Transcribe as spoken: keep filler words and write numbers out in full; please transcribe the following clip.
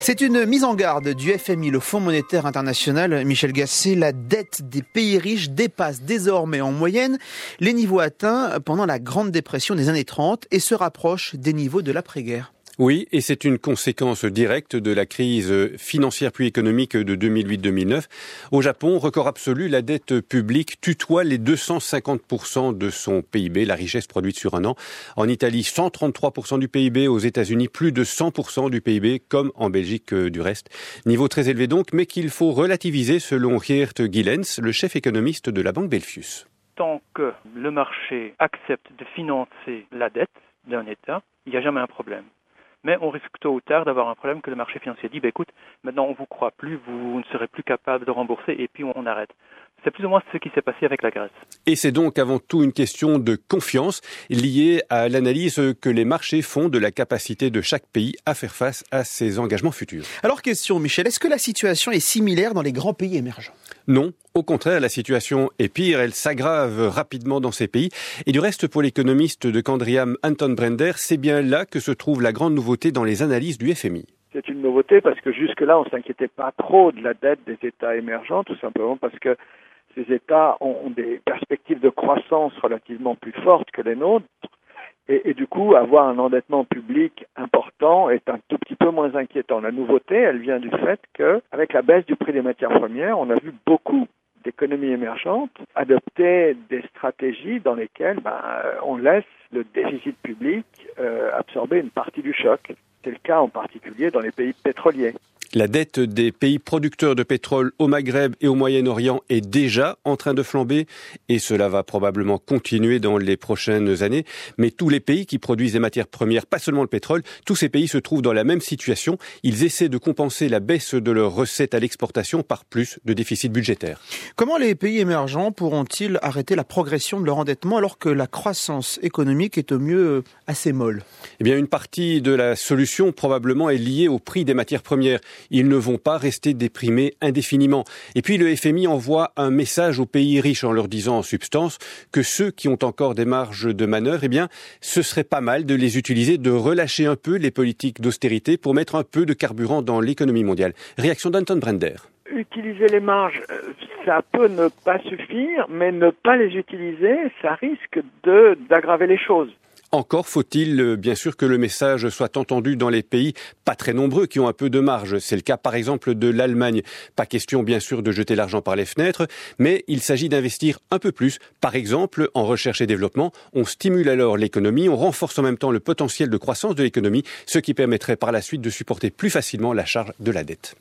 C'est une mise en garde du F M I, le Fonds monétaire international. Michel Gasset, la dette des pays riches dépasse désormais en moyenne les niveaux atteints pendant la Grande Dépression des années trente et se rapproche des niveaux de l'après-guerre. Oui, et c'est une conséquence directe de la crise financière puis économique de deux mille huit deux mille neuf. Au Japon, record absolu, la dette publique tutoie les deux cent cinquante pour cent de son P I B, la richesse produite sur un an. En Italie, cent trente-trois pour cent du P I B. Aux États-Unis, plus de cent pour cent du P I B, comme en Belgique du reste. Niveau très élevé donc, mais qu'il faut relativiser selon Geert Gillens, le chef économiste de la Banque Belfius. Tant que le marché accepte de financer la dette d'un État, il n'y a jamais un problème. Mais on risque tôt ou tard d'avoir un problème que le marché financier dit, bah, écoute, maintenant on ne vous croit plus, vous ne serez plus capable de rembourser et puis on arrête. C'est plus ou moins ce qui s'est passé avec la Grèce. Et c'est donc avant tout une question de confiance liée à l'analyse que les marchés font de la capacité de chaque pays à faire face à ses engagements futurs. Alors question Michel, est-ce que la situation est similaire dans les grands pays émergents ? Non, au contraire, la situation est pire, elle s'aggrave rapidement dans ces pays. Et du reste, pour l'économiste de Candriam, Anton Brender, c'est bien là que se trouve la grande nouveauté dans les analyses du F M I. C'est une nouveauté parce que jusque-là, on ne s'inquiétait pas trop de la dette des États émergents, tout simplement parce que ces États ont des perspectives de croissance relativement plus fortes que les nôtres. Et, et du coup, avoir un endettement public important est un tout petit peu moins inquiétant. La nouveauté, elle vient du fait qu'avec la baisse du prix des matières premières, on a vu beaucoup d'économies émergentes adopter des stratégies dans lesquelles ben, on laisse le déficit public euh, absorber une partie du choc. C'est le cas en particulier dans les pays pétroliers. La dette des pays producteurs de pétrole au Maghreb et au Moyen-Orient est déjà en train de flamber et cela va probablement continuer dans les prochaines années. Mais tous les pays qui produisent des matières premières, pas seulement le pétrole, tous ces pays se trouvent dans la même situation. Ils essaient de compenser la baisse de leurs recettes à l'exportation par plus de déficit budgétaire. Comment les pays émergents pourront-ils arrêter la progression de leur endettement alors que la croissance économique est au mieux assez molle ? Eh bien, une partie de la solution probablement est liée au prix des matières premières. Ils ne vont pas rester déprimés indéfiniment. Et puis le F M I envoie un message aux pays riches en leur disant en substance que ceux qui ont encore des marges de manœuvre, eh bien, ce serait pas mal de les utiliser, de relâcher un peu les politiques d'austérité pour mettre un peu de carburant dans l'économie mondiale. Réaction d'Anton Brender. Utiliser les marges, ça peut ne pas suffire, mais ne pas les utiliser, ça risque de, d'aggraver les choses. Encore faut-il bien sûr que le message soit entendu dans les pays pas très nombreux qui ont un peu de marge. C'est le cas par exemple de l'Allemagne. Pas question bien sûr de jeter l'argent par les fenêtres, mais il s'agit d'investir un peu plus. Par exemple en recherche et développement, on stimule alors l'économie, on renforce en même temps le potentiel de croissance de l'économie, ce qui permettrait par la suite de supporter plus facilement la charge de la dette.